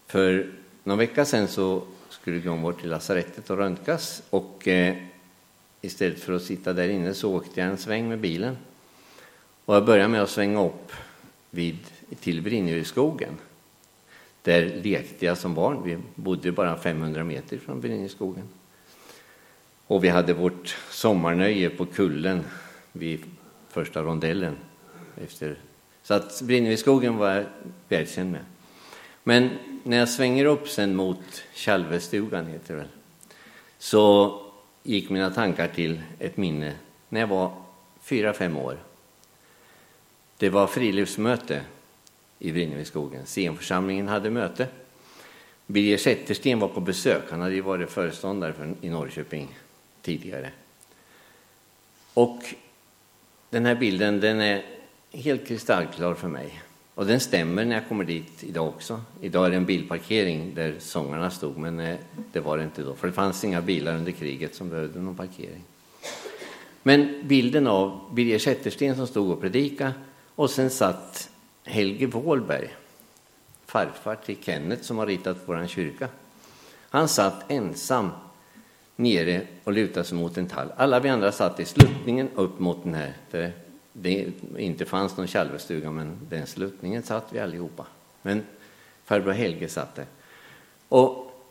För någon vecka sedan så skulle vi gå bort till lasarettet och röntgas. Och istället för att sitta där inne så åkte jag en sväng med bilen. Och jag började med att svänga upp till Vrinneviskogen. Där lekte jag som barn. Vi bodde bara 500 meter från Vrinneviskogen. Och vi hade vårt sommarnöje på kullen vid första rondellen. Så att Vrinneviskogen var jag välkänd med. Men när jag svänger upp sen mot Kälvestugan heter det väl, så gick mina tankar till ett minne när jag var 4-5 år. Det var friluftsmöte i Vrinneviskogen. Sionförsamlingen hade möte. Birger Zettersten var på besök. Han hade ju varit föreståndare i Norrköping tidigare. Och den här bilden, den är helt kristallklar för mig. Och den stämmer när jag kommer dit idag också. Idag är det en bilparkering där sångarna stod, men det var det inte då. För det fanns inga bilar under kriget som behövde någon parkering. Men bilden av Birger Zettersten som stod och predika, och sen satt Helge Wåhlberg, farfar till Kenneth som har ritat våran kyrka. Han satt ensam nere och lutade sig mot en tall. Alla vi andra satt i sluttningen upp mot den här. Där det inte fanns någon Kälvestuga, men den sluttningen satt vi allihopa. Men farbror Helge satt där. Och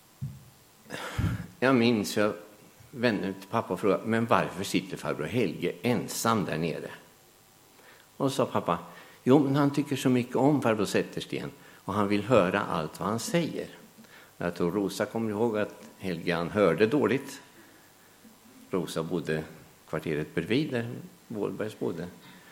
jag minns, jag vände till pappa och frågade, men varför sitter farbror Helge ensam där nere? Och så sa pappa, jo men han tycker så mycket om farbror Zettersten och han vill höra allt vad han säger. Jag tror Rosa kommer ihåg att Helge han hörde dåligt. Rosa bodde kvarteret bredvid där Wåhlbergs bodde.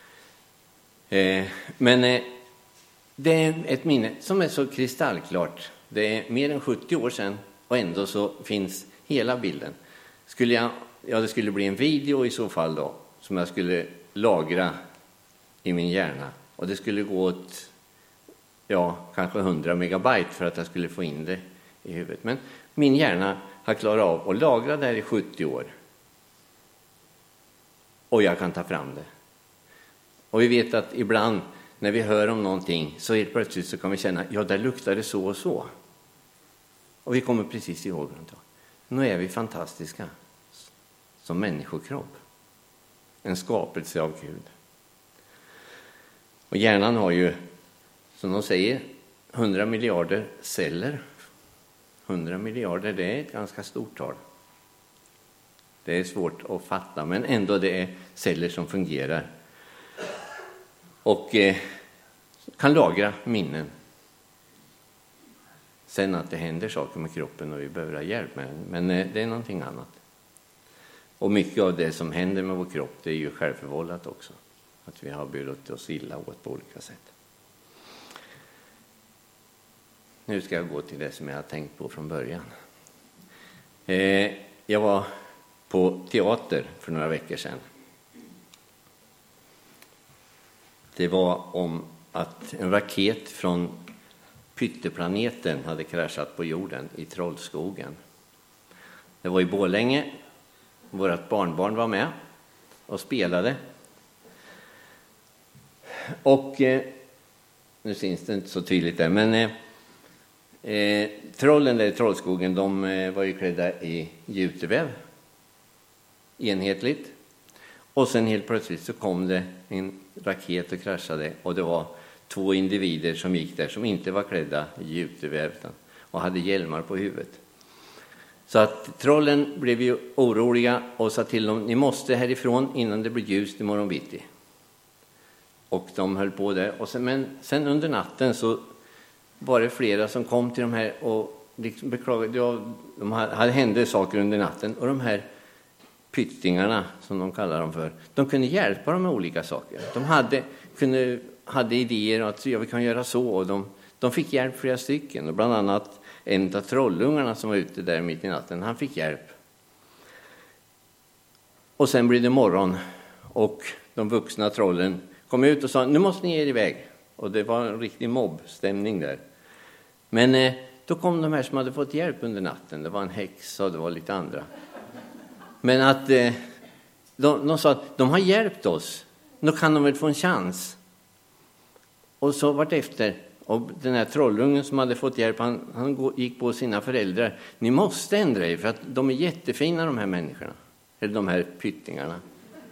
Men det är ett minne som är så kristallklart. Det är mer än 70 år sedan och ändå så finns hela bilden. Det skulle bli en video i så fall då som jag skulle lagra i min hjärna. Och det skulle gå åt kanske 100 megabyte för att jag skulle få in det i huvudet. Men min hjärna har klarat av att lagra det här i 70 år. Och jag kan ta fram det. Och vi vet att ibland när vi hör om någonting så helt plötsligt så kan vi känna, ja där luktar det så och så. Och vi kommer precis ihåg det. Nu är vi fantastiska som människokropp. En skapelse av Gud. Och hjärnan har ju, som de säger, 100 miljarder celler. 100 miljarder, det är ett ganska stort tal. Det är svårt att fatta, men ändå det är celler som fungerar. Och kan lagra minnen. Sen att det händer saker med kroppen och vi behöver ha hjälp med den. Men det är någonting annat. Och mycket av det som händer med vår kropp, det är ju självförvållat också. Att vi har burit oss illa åt på olika sätt. Nu ska jag gå till det som jag har tänkt på från början. Jag var på teater för några veckor sedan. Det var om att en raket från Pytteplaneten hade kraschat på jorden i Trollskogen. Det var i Borlänge. Vårt barnbarn var med och spelade. Och nu syns det inte så tydligt där, men trollen där i Trollskogen, de var ju klädda i juteväv enhetligt. Och sen helt plötsligt så kom det en raket och kraschade, och det var 2 individer som gick där som inte var klädda i juteväv och hade hjälmar på huvudet. Så att trollen blev ju oroliga och sa till dem, ni måste härifrån innan det blir ljust imorgon bitti. Och de höll på där. Men sen under natten så var det flera som kom till de här och liksom beklagade. De hade hände saker under natten. Och de här pyttingarna, som de kallar dem för, de kunde hjälpa dem med olika saker. De hade idéer att vi kan göra så. Och de fick hjälp flera stycken. Och bland annat en av trollungarna som var ute där mitt i natten, han fick hjälp. Och sen blev det morgon. Och de vuxna trollen kom ut och sa, nu måste ni ge er iväg. Och det var en riktig mobbstämning där. Men då kom de här som hade fått hjälp under natten. Det var en häxa och det var lite andra. Men att de sa att de har hjälpt oss. Då kan de väl få en chans. Och så vart efter. Och den här trollungen som hade fått hjälp, han gick på sina föräldrar. Ni måste ändra er, för att de är jättefina, de här människorna. Eller de här pyttingarna.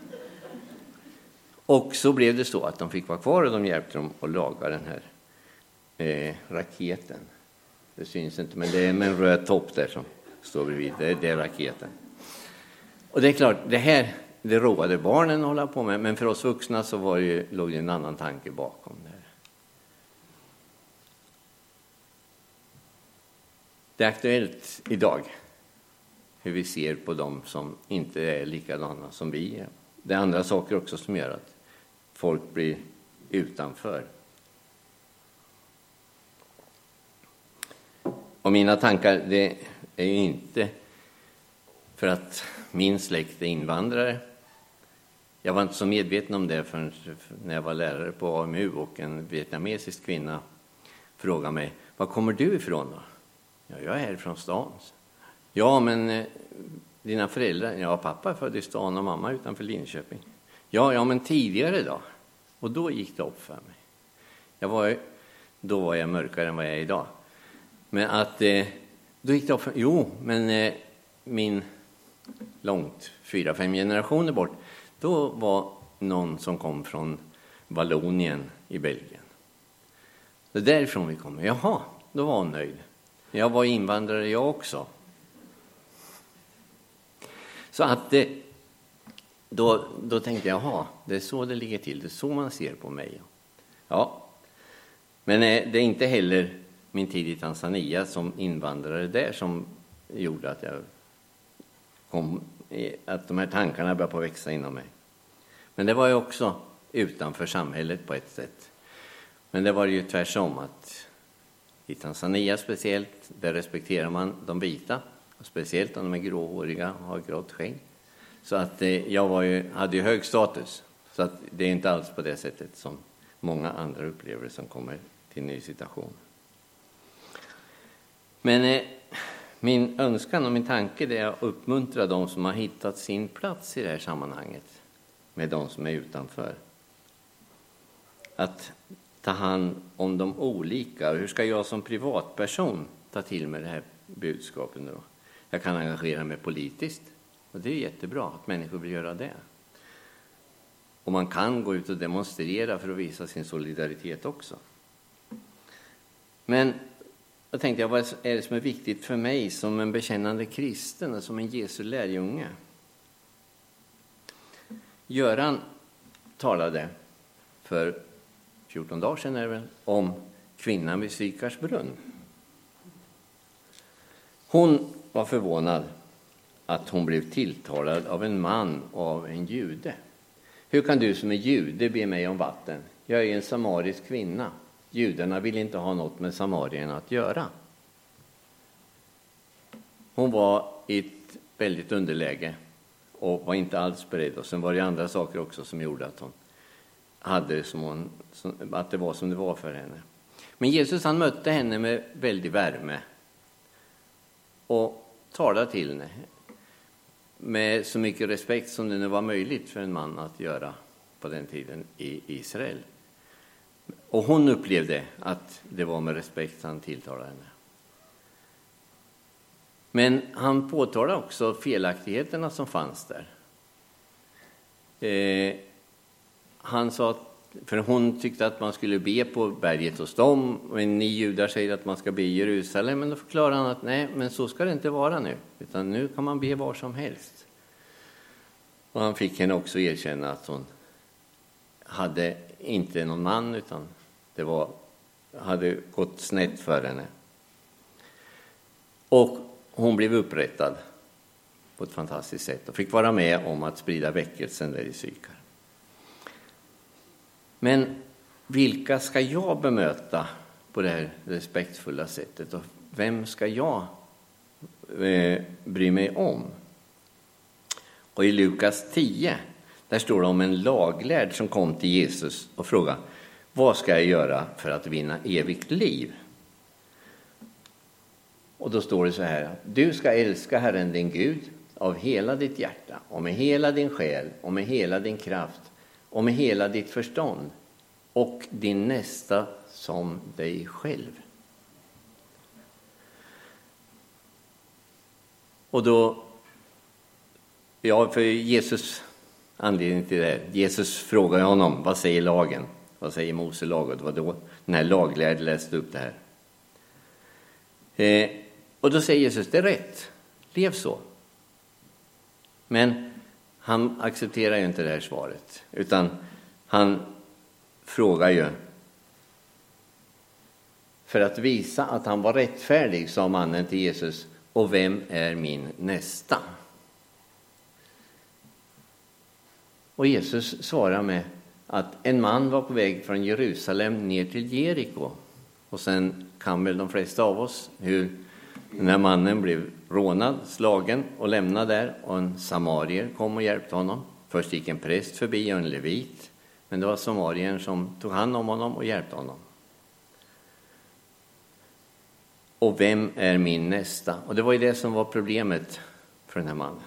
Och så blev det så att de fick vara kvar och de hjälpte dem att laga den här raketen. Det syns inte, men det är med en röd topp där som står bredvid. Det är raketen. Och det är klart, det roade barnen att hålla på med. Men för oss vuxna så låg det en annan tanke bakom det här. Det är aktuellt idag hur vi ser på dem som inte är likadana som vi är. Det är andra saker också som gör att folk blir utanför. Och mina tankar, det är ju inte för att min släkt är invandrare. Jag var inte så medveten om det förrän när jag var lärare på AMU och en vietnamesisk kvinna frågade mig, var kommer du ifrån då? Ja, jag är här från stan. Ja, men dina föräldrar? Ja, pappa är född i stan och mamma utanför Linköping. Ja, men tidigare då? Och då gick det upp för mig. Då var jag mörkare än vad jag är idag. Men att då gick det upp för mig. Jo, men min långt 4-5 generationer bort, då var någon som kom från Vallonien i Belgien. Det är därifrån vi kommer. Jaha, då var hon nöjd. Jag var invandrare jag också. Så att då tänkte jag, jaha, det är så det ligger till. Det är så man ser på mig. Ja, men det är inte heller min tid i Tanzania som invandrare där som gjorde att att de här tankarna började på växa inom mig. Men det var ju också utanför samhället på ett sätt. Men det var ju tvärsom, att i Tanzania speciellt, där respekterar man de vita. Och speciellt om de är gråhåriga och har grått skägg. Så att jag hade ju hög status. Så att det är inte alls på det sättet som många andra upplever som kommer till en ny situation. Men min önskan och min tanke är att uppmuntra de som har hittat sin plats i det här sammanhanget med de som är utanför. Att ta hand om de olika. Hur ska jag som privatperson ta till mig det här budskapet då? Jag kan engagera mig politiskt. Och det är jättebra att människor vill göra det. Och man kan gå ut och demonstrera för att visa sin solidaritet också. Men jag tänkte, vad är det som är viktigt för mig som en bekännande kristen och som en Jesu lärjunge? Göran talade för 14 dagar sedan om kvinnan vid Sykars brunn. Hon var förvånad att hon blev tilltalad av en man och av en jude. Hur kan du som är jude be mig om vatten? Jag är en samarisk kvinna. Judarna vill inte ha något med samarierna att göra. Hon var i ett väldigt underläge och var inte alls beredd. Och sen var det andra saker också som gjorde att hon hade att det var som det var för henne. Men Jesus, han mötte henne med väldig värme och talade till henne med så mycket respekt som det nu var möjligt för en man att göra på den tiden i Israel. Och hon upplevde att det var med respekt han tilltalade henne. Men han påtalade också felaktigheterna som fanns där. Han sa, för hon tyckte att man skulle be på berget hos dem, men ni judar säger att man ska be i Jerusalem. Men då förklarar han att nej, men så ska det inte vara nu, utan nu kan man be var som helst. Och han fick henne också erkänna att hon hade inte någon man, utan hade gått snett för henne. Och hon blev upprättad på ett fantastiskt sätt och fick vara med om att sprida väckelsen där i Sykar. Men vilka ska jag bemöta på det här respektfulla sättet? Och vem ska jag bry mig om? Och i Lukas 10, där står det om en laglärd som kom till Jesus och frågade: vad ska jag göra för att vinna evigt liv? Och då står det så här: du ska älska Herren din Gud av hela ditt hjärta och med hela din själ och med hela din kraft och med hela ditt förstånd, och din nästa som dig själv. Och då, för Jesus, anledningen till det, Jesus frågar honom, vad säger lagen? Vad säger Mose lag? Och det var då den här laglärde läste upp det här. Och då säger Jesus, det är rätt, lev så. Men han accepterar ju inte det här svaret, utan han frågar ju. För att visa att han var rättfärdig, sa mannen till Jesus, och vem är min nästa? Och Jesus svarar med att en man var på väg från Jerusalem ner till Jeriko. Och sen kan väl de flesta av oss hur den här mannen blev rånad, slagen och lämnad där. Och en samarier kom och hjälpte honom. Först gick en präst förbi och en levit. Men det var samariern som tog hand om honom och hjälpte honom. Och vem är min nästa? Och det var ju det som var problemet för den här mannen.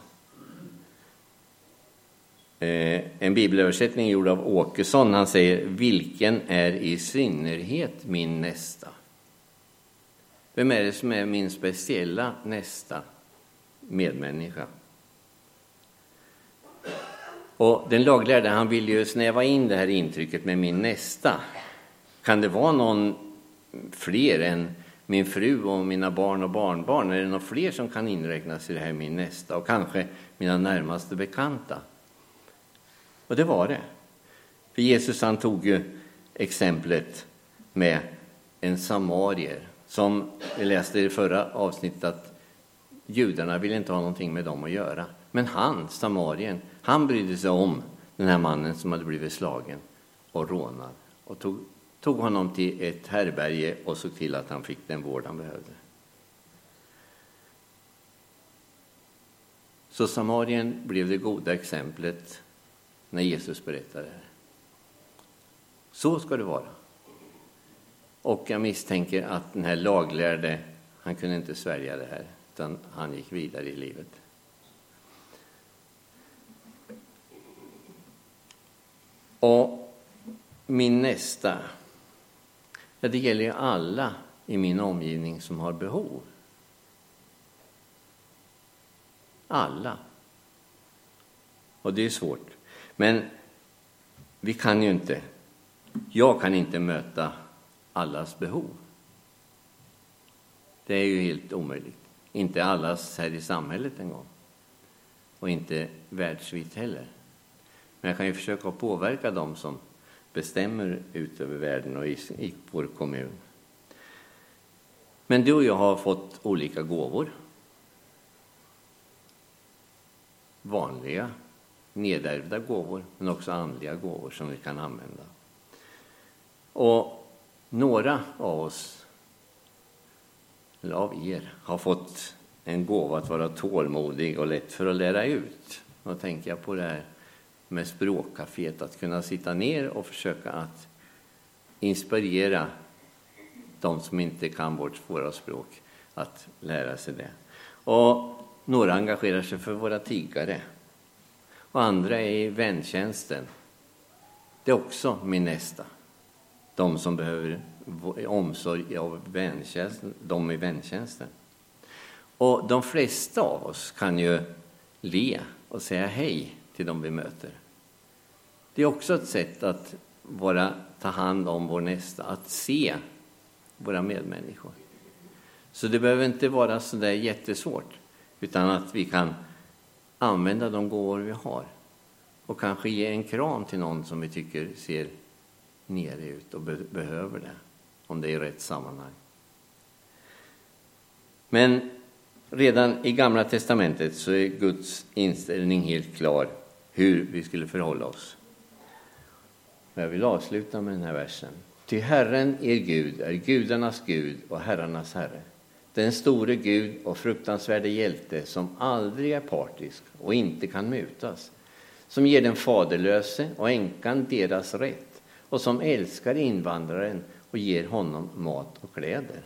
En bibelöversättning gjord av Åkesson, han säger, vilken är i synnerhet min nästa? Vem är det som är min speciella nästa medmänniska? Och den laglärde, han vill ju snäva in det här intrycket med min nästa. Kan det vara någon fler än min fru och mina barn och barnbarn? Är det någon fler som kan inräknas i det här min nästa? Och kanske mina närmaste bekanta? Och det var det. För Jesus, han tog ju exemplet med en samarier. Som vi läste i det förra avsnittet, att judarna ville inte ha någonting med dem att göra. Men han, samarien, han brydde sig om den här mannen som hade blivit slagen och rånad. Och tog honom till ett härberge och såg till att han fick den vård han behövde. Så samarien blev det goda exemplet när Jesus berättade det här. Så ska det vara. Och jag misstänker att den här laglärde, han kunde inte svälja det här, utan han gick vidare i livet. Och min nästa, ja, det gäller ju alla i min omgivning som har behov. Alla. Och det är svårt. Men vi kan ju inte, jag kan inte möta allas behov. Det är ju helt omöjligt. Inte allas här i samhället en gång. Och inte världsvitt heller. Men jag kan ju försöka påverka dem som bestämmer ut över världen och i vår kommun. Men du och jag har fått olika gåvor. Vanliga, nedärvda gåvor, men också andliga gåvor som vi kan använda. Och några av oss, eller av er, har fått en gåva att vara tålmodig och lätt för att lära ut. Då tänker jag på det här med språkcaféet, att kunna sitta ner och försöka att inspirera de som inte kan vårt svåra språk att lära sig det. Och några engagerar sig för våra tiggare. Och andra är i väntjänsten. Det är också min nästa. De som behöver omsorg av väntjänsten, de i väntjänsten. Och de flesta av oss kan ju le och säga hej till de vi möter. Det är också ett sätt att ta hand om vår nästa, att se våra medmänniskor. Så det behöver inte vara så där jättesvårt, utan att vi kan använda de gåvor vi har och kanske ge en kram till någon som vi tycker ser nere ut och behöver det, om det är rätt sammanhang. Men redan i Gamla testamentet så är Guds inställning helt klar hur vi skulle förhålla oss. Jag vill avsluta med den här versen. Ty Herren er Gud är gudarnas Gud och herrarnas Herre. Den store Gud och fruktansvärde hjälte som aldrig är partisk och inte kan mutas. Som ger den faderlöse och änkan deras rätt och som älskar invandraren och ger honom mat och kläder.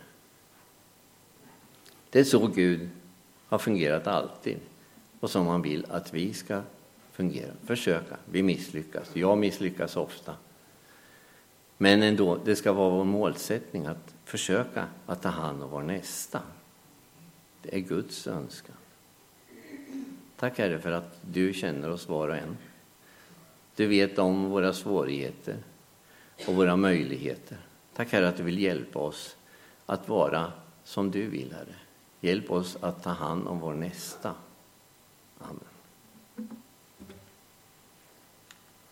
Det är så Gud har fungerat alltid och som han vill att vi ska fungera. Försöka. Vi misslyckas. Jag misslyckas ofta. Men ändå, det ska vara vår målsättning att försöka att ta hand om vår nästa. Det är Guds önskan. Tack Herre för att du känner oss var och en. Du vet om våra svårigheter och våra möjligheter. Tack Herre att du vill hjälpa oss att vara som du vill, Herre. Hjälp oss att ta hand om vår nästa. Amen.